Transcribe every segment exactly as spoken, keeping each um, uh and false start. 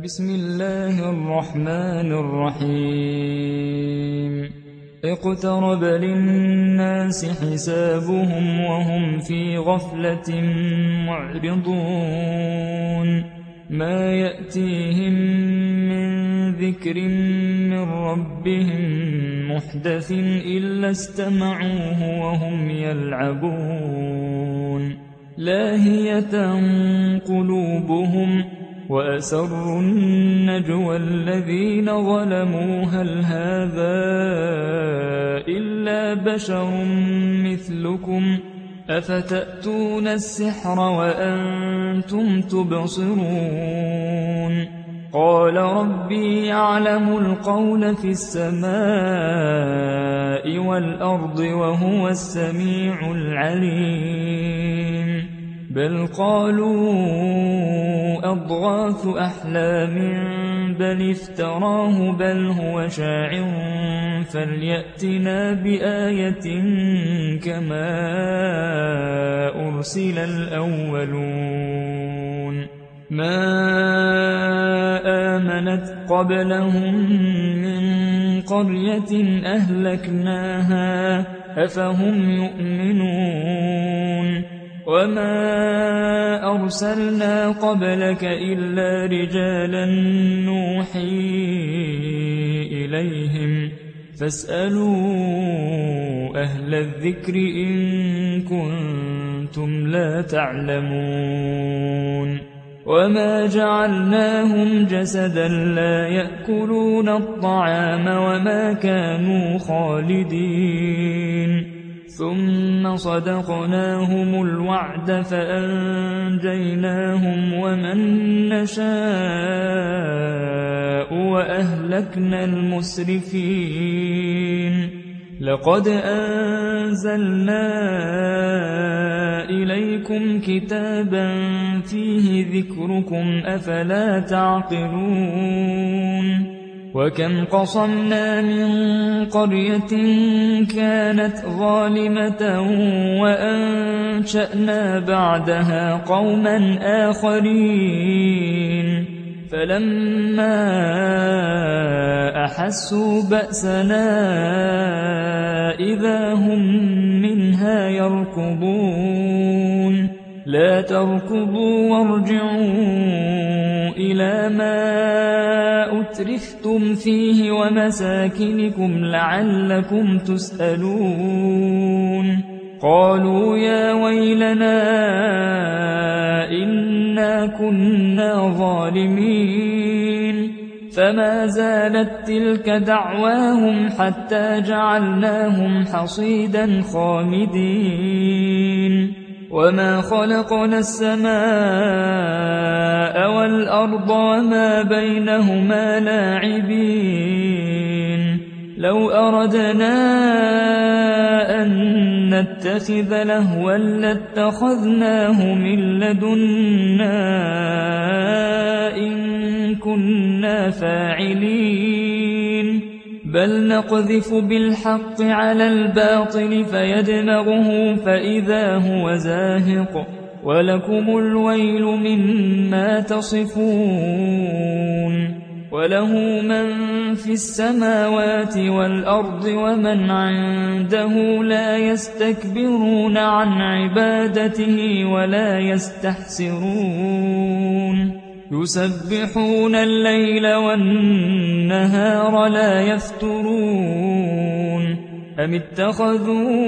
بسم الله الرحمن الرحيم اقترب للناس حسابهم وهم في غفلة معرضون ما يأتيهم من ذكر من ربهم محدث إلا استمعوه وهم يلعبون لاهية قلوبهم وأسروا النجوى الذين ظلموا هل هذا إلا بشر مثلكم أفتأتون السحر وأنتم تبصرون قال ربي يعلم القول في السماء والأرض وهو السميع العليم بل قالوا أضغاث أحلام بل افتراه بل هو شاعر فليأتنا بآية كما أرسل الأولون ما آمنت قبلهم من قرية أهلكناها أفهم يؤمنون وما أرسلنا قبلك إلا رجالا نوحي إليهم فاسألوا أهل الذكر إن كنتم لا تعلمون وما جعلناهم جسدا لا يأكلون الطعام وما كانوا خالدين ثم صدقناهم الوعد فأنجيناهم ومن نشاء وأهلكنا المسرفين لقد أنزلنا إليكم كتابا فيه ذكركم أفلا تعقلون وكم قصمنا من قرية كانت ظالمة وأنشأنا بعدها قوما آخرين فلما أحسوا بأسنا إذا هم منها يركضون لا تركضوا وارجعوا إلى ما أترفتم فيه ومساكنكم لعلكم تسألون قالوا يا ويلنا إنا كنا ظالمين فما زالت تلك دعواهم حتى جعلناهم حصيدا خامدين وما خلقنا السماء والأرض وما بينهما لاعبين لو أردنا أن نتخذ لهوا لاتخذناه من لدنا إن كنا فاعلين بل نقذف بالحق على الباطل فيدمغه فإذا هو زاهق ولكم الويل مما تصفون وله من في السماوات والأرض ومن عنده لا يستكبرون عن عبادته ولا يستحسرون يسبحون الليل والنهار لا يفترون أم اتخذوا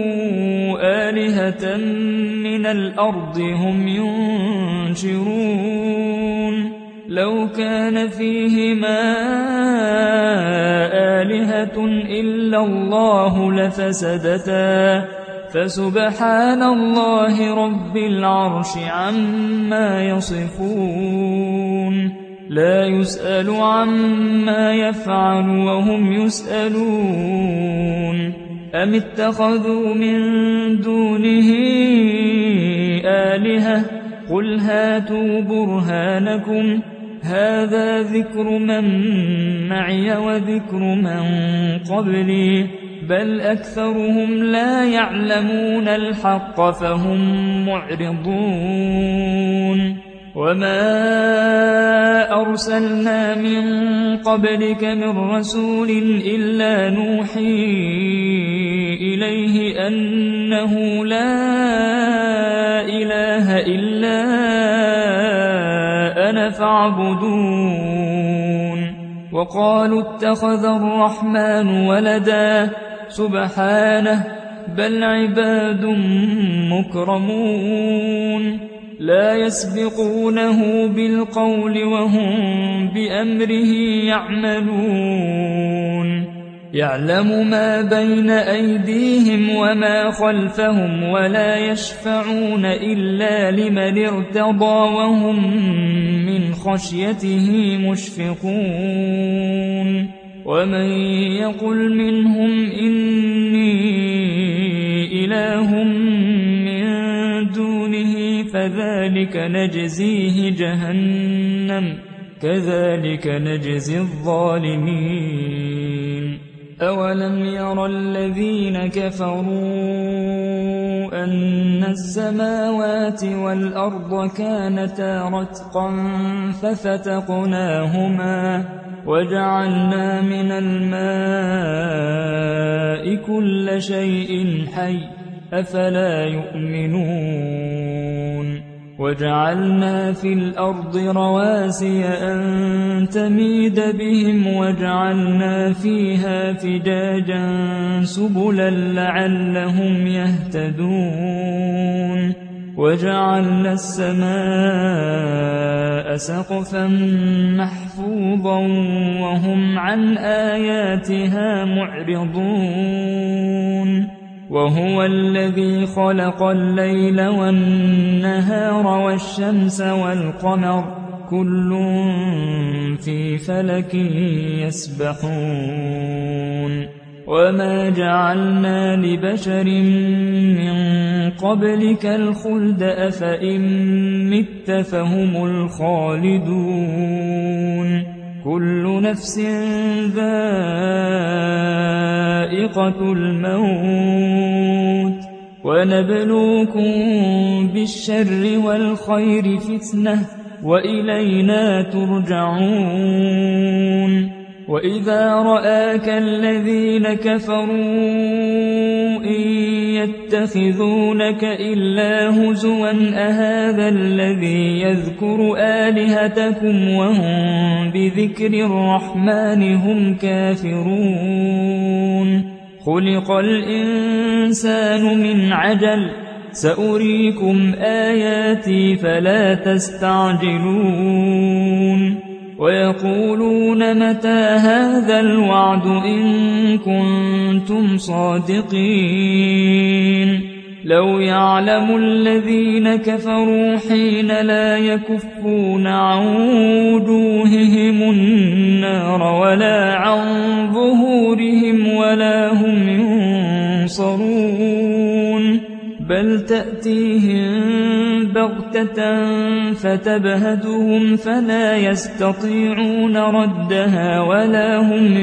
آلهة من الأرض هم ينشرون لو كان فيهما آلهة إلا الله لفسدتا فسبحان الله رب العرش عما يصفون لا يسأل عما يفعل وهم يسألون أم اتخذوا من دونه آلهة قل هاتوا برهانكم هذا ذكر من معي وذكر من قبلي بل أكثرهم لا يعلمون الحق فهم معرضون وما أرسلنا من قبلك من رسول إلا نوحي إليه أنه لا إله إلا أنا فاعبدون وقالوا اتخذ الرحمن ولدا سبحانه بل عباد مكرمون لا يسبقونه بالقول وهم بأمره يعملون يعلم ما بين أيديهم وما خلفهم ولا يشفعون إلا لمن ارتضى وهم من خشيته مشفقون ومن يقل منهم إني إله من دونه فذلك نجزيه جهنم كذلك نجزي الظالمين أولم ير الذين كفروا أن السماوات والأرض كانتا رتقا ففتقناهما وجعلنا من الماء كل شيء حي أفلا يؤمنون وجعلنا في الأرض رواسي أن تميد بهم وجعلنا فيها فجاجا سبلا لعلهم يهتدون وجعلنا السماء سقفا محفوظا وهم عن آياتها معرضون وهو الذي خلق الليل والنهار والشمس والقمر كل في فلك يسبحون وما جعلنا لبشر من قبلك الخلد أفإن مت فهم الخالدون كل نفس ذائقة الموت ونبلوكم بالشر والخير فتنة وإلينا ترجعون وإذا رآك الذين كفروا إن يتخذونك إلا هزوا أهذا الذي يذكر آلهتكم وهم بذكر الرحمن هم كافرون خلق الإنسان من عجل سأريكم آياتي فلا تستعجلون ويقولون متى هذا الوعد إن كنتم صادقين لو يعلم الذين كفروا حين لا يكفون عن وجوههم النار ولا عن ظهورهم ولا هم ينصرون بل تأتيهم بغتة فتبهتهم فلا يستطيعون ردها ولا هم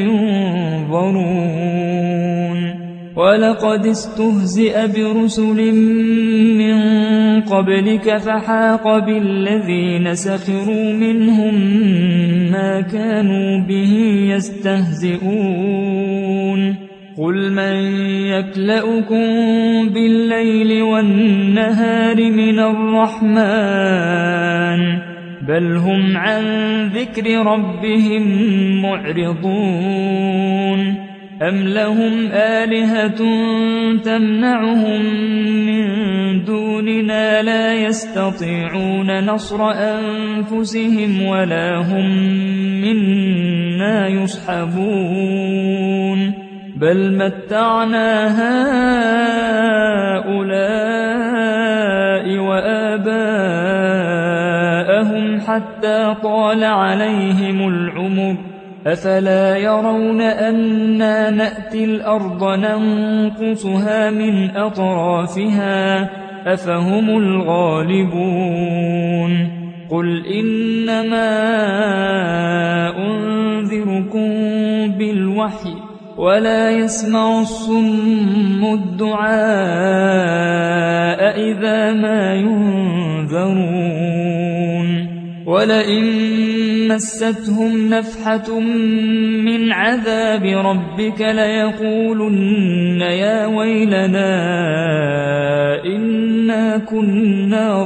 ينظرون ولقد استهزئ برسل من قبلك فحاق بالذين سخروا منهم ما كانوا به يستهزئون قل من يكلؤكم بالليل والنهار من الرحمن بل هم عن ذكر ربهم معرضون أم لهم آلهة تمنعهم من دوننا لا يستطيعون نصر أنفسهم ولا هم منا يصحبون بل متعنا هؤلاء وآباءهم حتى طال عليهم العمر أفلا يرون أنا نأتي الأرض ننقصها من أطرافها أفهم الغالبون قل إنما أنذركم بالوحي ولا يسمع الصم الدعاء إذا ما ينذرون ولئن مستهم نفحة من عذاب ربك ليقولن يا ويلنا إنا كنا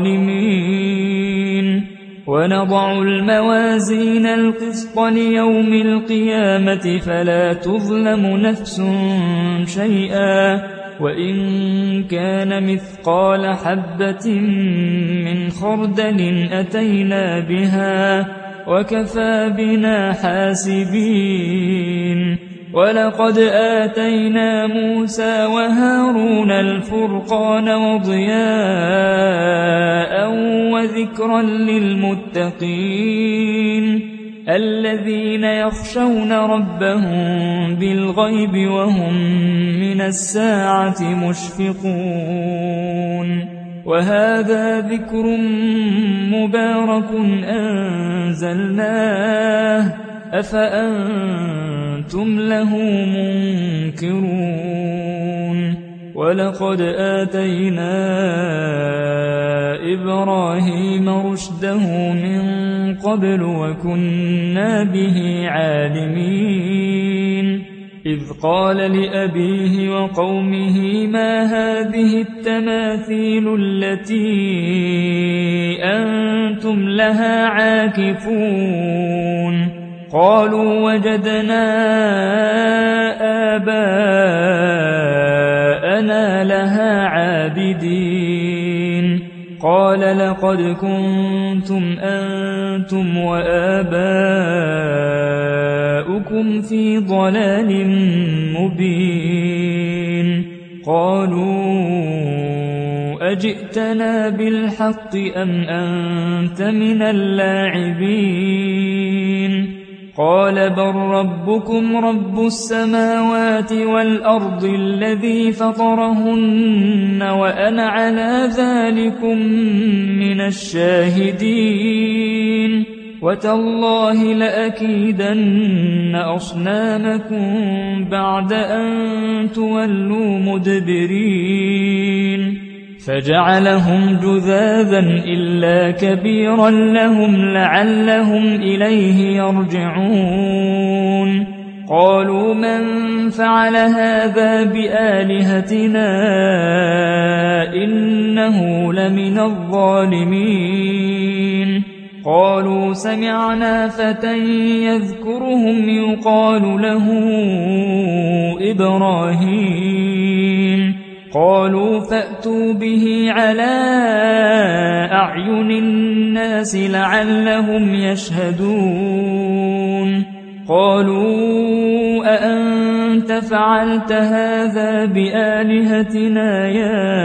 ظالمين ونضع الموازين القسط ليوم القيامة فلا تظلم نفس شيئا وإن كان مثقال حبة من خردل أتينا بها وكفى بنا حاسبين ولقد آتينا موسى وهارون الفرقان وضياء وذكرا للمتقين الذين يخشون ربهم بالغيب وهم من الساعة مشفقون وهذا ذكر مبارك أنزلناه أفأنتم له منكرون ولقد آتينا إبراهيم رشده من قبل وكنا به عالمين إذ قال لأبيه وقومه ما هذه التماثيل التي أنتم لها عاكفون قالوا وجدنا آباءنا لها عابدين قال لقد كنتم أنتم وآباؤكم في ضلال مبين قالوا أجئتنا بالحق أم أنت من اللاعبين قال بل ربكم رب السماوات والأرض الذي فطرهن وأنا على ذلكم من الشاهدين وتالله لأكيدن أصنامكم بعد أن تولوا مدبرين فجعلهم جذاذا إلا كبيرا لهم لعلهم إليه يرجعون قالوا من فعل هذا بآلهتنا إنه لمن الظالمين قالوا سمعنا فتى يذكرهم يقال له إبراهيم قالوا فأتوا به على أعين الناس لعلهم يشهدون قالوا أأنت فعلت هذا بآلهتنا يا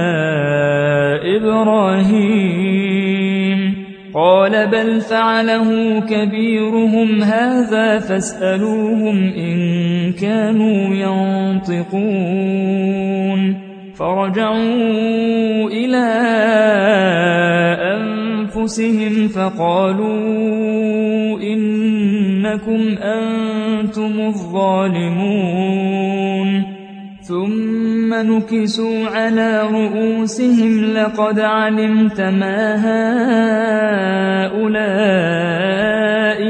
إبراهيم قال بل فعله كبيرهم هذا فاسألوهم إن كانوا ينطقون فرجعوا إلى أنفسهم فقالوا إنكم أنتم الظالمون ثم نكسوا على رؤوسهم لقد علمت ما هؤلاء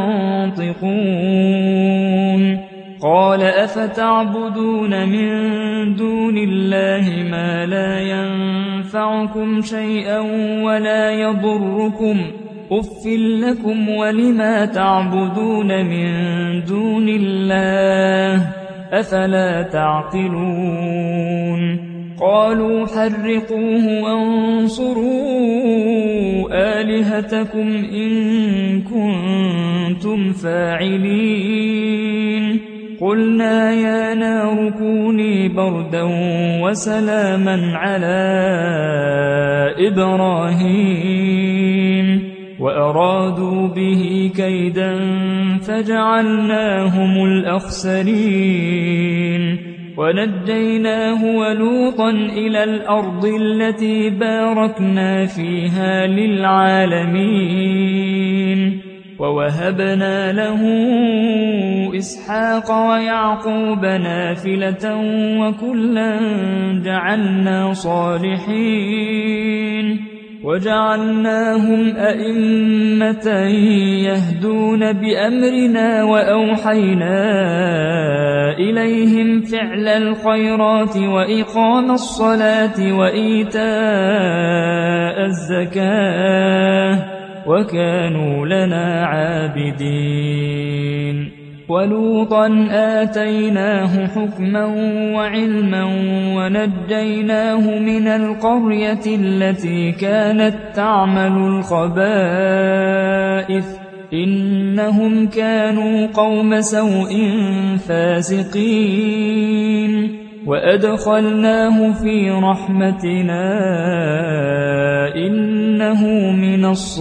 ينطقون قال أفتعبدون من دون الله ما لا ينفعكم شيئا ولا يضركم أف لكم ولما تعبدون من دون الله أفلا تعقلون قالوا حرقوه وانصروا آلهتكم إن كنتم فاعلين قلنا يا نار كوني بردا وسلاما على إبراهيم وأرادوا به كيدا فجعلناهم الأخسرين ونجيناه ولوطا إلى الأرض التي باركنا فيها للعالمين ووهبنا له إسحاق ويعقوب نافلة وكلا جعلنا صالحين وجعلناهم أئمة يهدون بأمرنا وأوحينا إليهم فعل الخيرات وإقام الصلاة وإيتاء الزكاة وكانوا لنا عابدين. ولوطا آتيناه حكما وعلما ونجيناه من القرية التي كانت تعمل الخبائث إنهم كانوا قوم سوء فاسقين. وأدخلناه في رحمتنا إنه من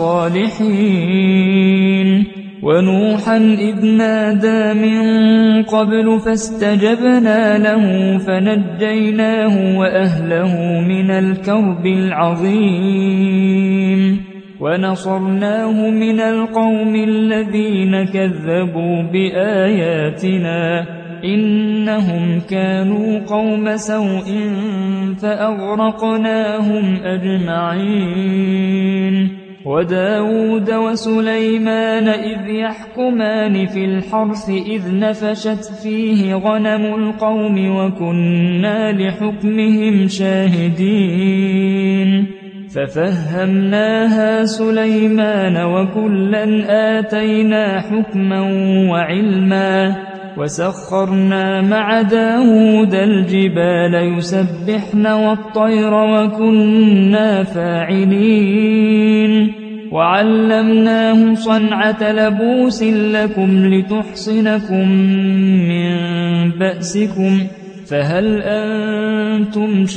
الصالحين. ونوحا إذ نادى من قبل فاستجبنا له فنجيناه وأهله من الكرب العظيم. ونصرناه من القوم الذين كذبوا بآياتنا إنهم كانوا قوم سوء فأغرقناهم أجمعين. وداود وسليمان إذ يحكمان في الحرث إذ نفشت فيه غنم القوم وكنا لحكمهم شاهدين. ففهمناها سليمان وكلا آتينا حكما وعلما. وسخرنا مع داود الجبال يسبحن والطير وكنا فاعلين. وعلمناه صنعة لبوس لكم لتحصنكم من بأسكم فهل أنتم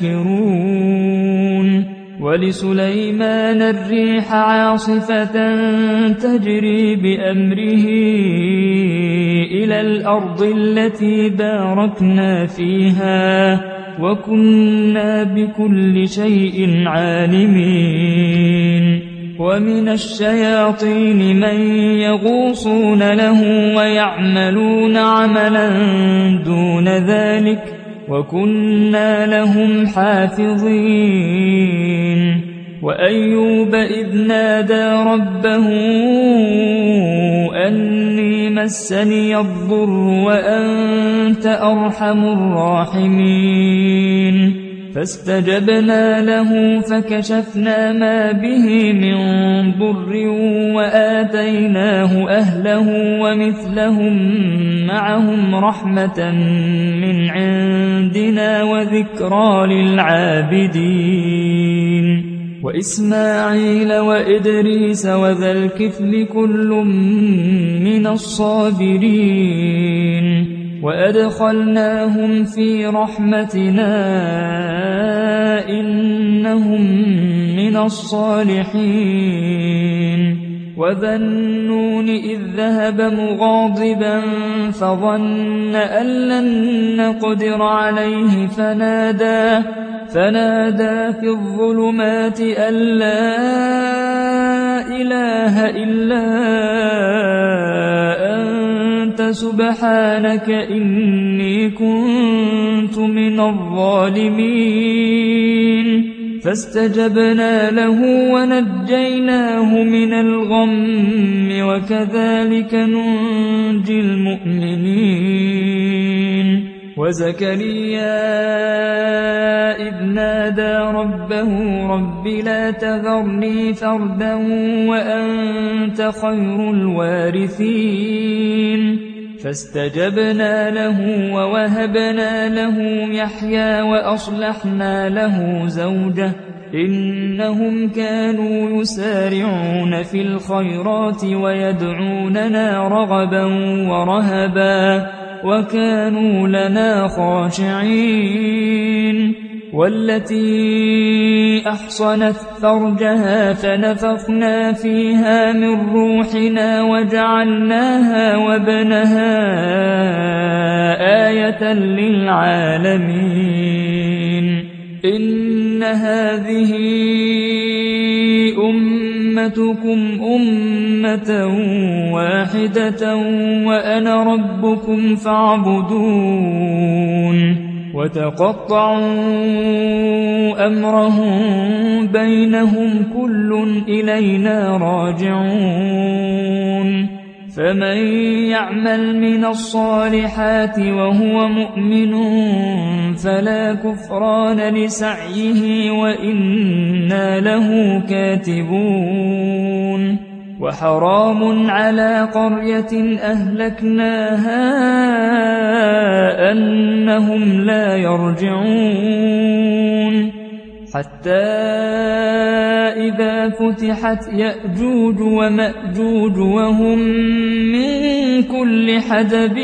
شاكرون. ولسليمان الريح عاصفة تجري بأمره إلى الأرض التي باركنا فيها وكنا بكل شيء عالمين. ومن الشياطين من يغوصون له ويعملون عملا دون ذلك وكنا لهم حافظين. وأيوب إذ نادى ربه أني مسني الضر وأنت أرحم الراحمين. فاستجبنا له فكشفنا ما به من ضر وآتيناه أهله ومثلهم معهم رحمة من عندنا وذكرى للعابدين. وإسماعيل وإدريس وذا الكفل كل من الصابرين. وأدخلناهم في رحمتنا إنهم من الصالحين. وذا النون إذ ذهب مغاضبا فظن أن لن نقدر عليه فنادى فنادى في الظلمات أن لا إله إلا أنت سبحانك إني كنت من الظالمين. فاستجبنا له ونجيناه من الغم وكذلك ننجي المؤمنين. وزكريا إذ نادى ربه رب لا تذرني فردا وأنت خير الوارثين. فاستجبنا له ووهبنا له يحيى وأصلحنا له زوجه إنهم كانوا يسارعون في الخيرات ويدعوننا رغبا ورهبا وكانوا لنا خاشعين. والتي أحصنت فرجها فنفخنا فيها من روحنا وجعلناها وابنها آية للعالمين. إن هذه أمتكم أمة واحدة وأنا ربكم فاعبدون. وتقطعوا أمرهم بينهم كل إلينا راجعون فمن يعمل من الصالحات وهو مؤمن فلا كفران لسعيه وإنا له كاتبون وحرام على قرية أهلكناها أنهم لا يرجعون حتى إذا فتحت يأجوج ومأجوج وهم من كل حدب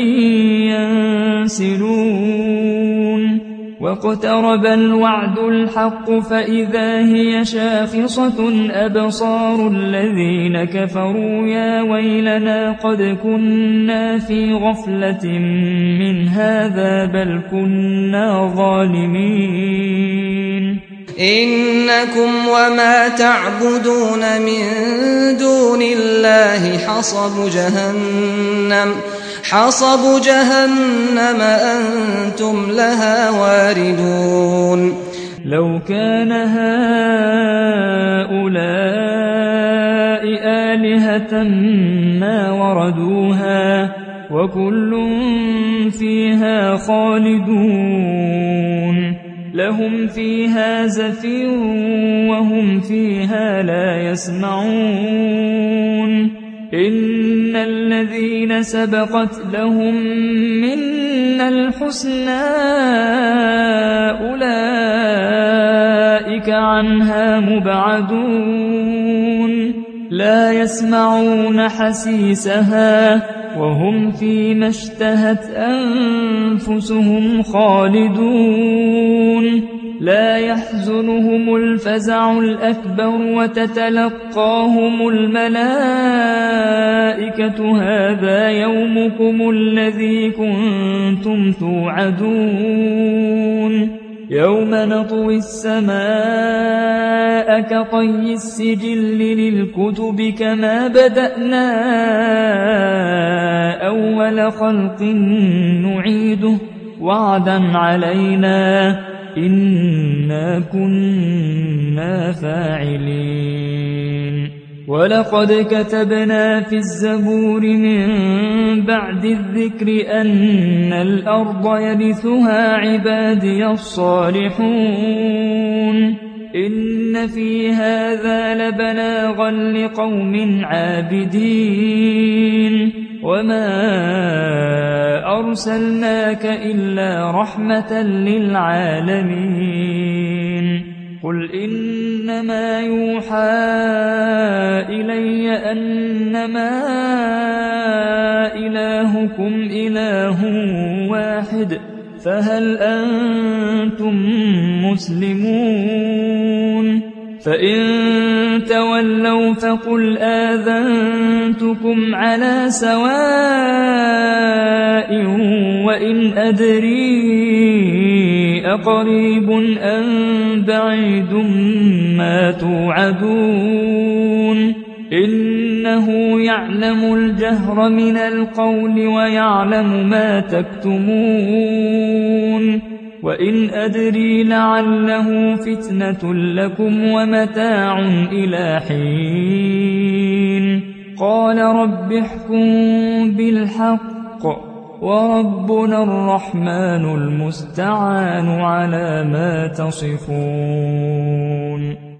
ينسلون واقترب الوعد الحق فإذا هي شاخصة أبصار الذين كفروا يا ويلنا قد كنا في غفلة من هذا بل كنا ظالمين إنكم وما تعبدون من دون الله حصب جهنم حصب جهنم أنتم لها واردون لو كان هؤلاء آلهة ما وردوها وكل فيها خالدون لهم فيها زفير وهم فيها لا يسمعون إن الذين سبقت لهم منا الحسنى أولئك عنها مبعدون لا يسمعون حسيسها وهم فيما اشتهت أنفسهم خالدون لا يحزنهم الفزع الأكبر وتتلقاهم الملائكة هذا يومكم الذي كنتم توعدون يوم نطوي السماء كطي السجل للكتب كما بدأنا أول خلق نعيده وعدا علينا إنا كنا فاعلين ولقد كتبنا في الزبور من بعد الذكر أن الأرض يرثها عبادي الصالحون إن في هذا لبلاغا لقوم عابدين وما أرسلناك إلا رحمة للعالمين قل إنما يوحى إلي أنما إلهكم إله واحد فهل أنتم مسلمون فإن تولوا فقل آذنتكم على سواء وإن أدري أقريب أم بعيد ما توعدون إنه يعلم الجهر من القول ويعلم ما تكتمون وإن أدري لعله فتنة لكم ومتاع إلى حين قال رب احكم بالحق وربنا الرحمن المستعان على ما تصفون.